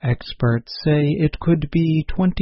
Experts say it could be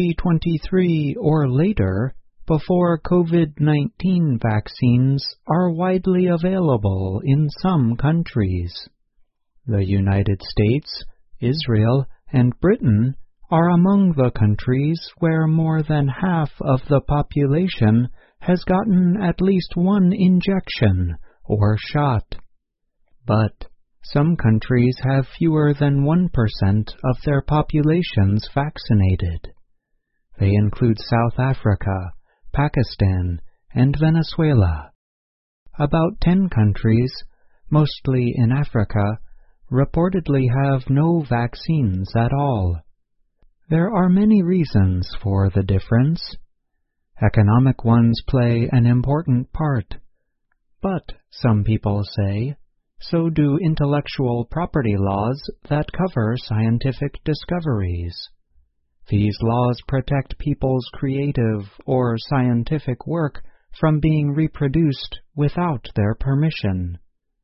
2023 or later before COVID-19 vaccines are widely available in some countries. The United States, Israel, and Britain are among the countries where more than half of the population has gotten at least one injection or shot. But some countries have fewer than 1% of their populations vaccinated. They include South Africa, Pakistan, and Venezuela. About 10 countries, mostly in Africa, reportedly have no vaccines at all. There are many reasons for the difference. Economic ones play an important part. But, some people say, so do intellectual property laws that cover scientific discoveries. These laws protect people's creative or scientific work from being reproduced without their permission.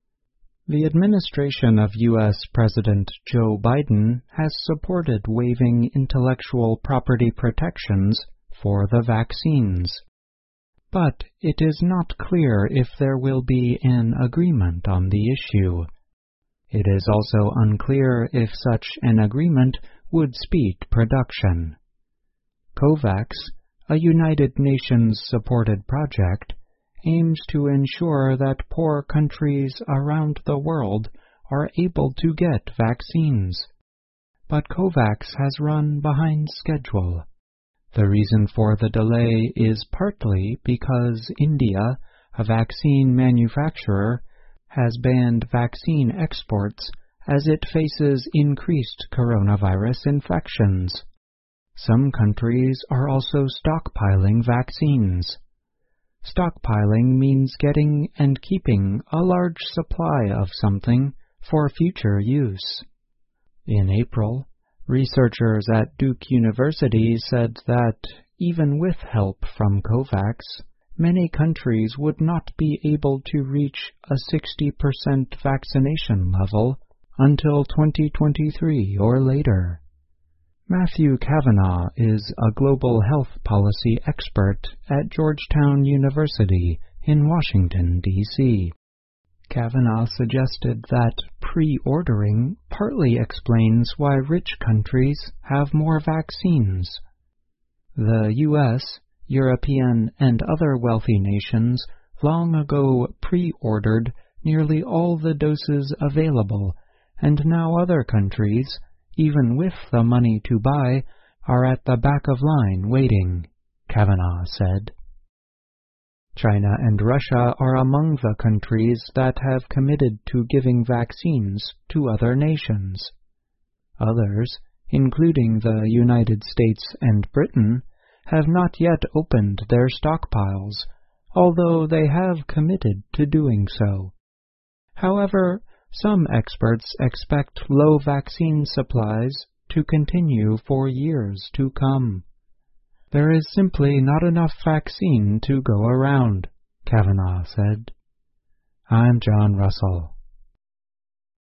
The administration of U.S. President Joe Biden has supported waiving intellectual property protections for the vaccines. But it is not clear if there will be an agreement on the issue. It is also unclear if such an agreement would speed production. COVAX, a United Nations-supported project, aims to ensure that poor countries around the world are able to get vaccines. But COVAX has run behind schedule. The reason for the delay is partly because India, a vaccine manufacturer, has banned vaccine exports as it faces increased coronavirus infections. Some countries are also stockpiling vaccines. Stockpiling means getting and keeping a large supply of something for future use. In April, researchers at Duke University said that, even with help from COVAX, many countries would not be able to reach a 60% vaccination level until 2023 or later. Matthew Cavanaugh is a global health policy expert at Georgetown University in Washington, D.C. Cavanaugh suggested that pre-ordering partly explains why rich countries have more vaccines. The U.S., European, and other wealthy nations long ago pre-ordered nearly all the doses available, and now other countries, even with the money to buy, are at the back of line waiting, Cavanaugh said. China and Russia are among the countries that have committed to giving vaccines to other nations. Others, including the United States and Britain, have not yet opened their stockpiles, although they have committed to doing so. However, some experts expect low vaccine supplies to continue for years to come. There is simply not enough vaccine to go around, Cavanaugh said. I'm John Russell.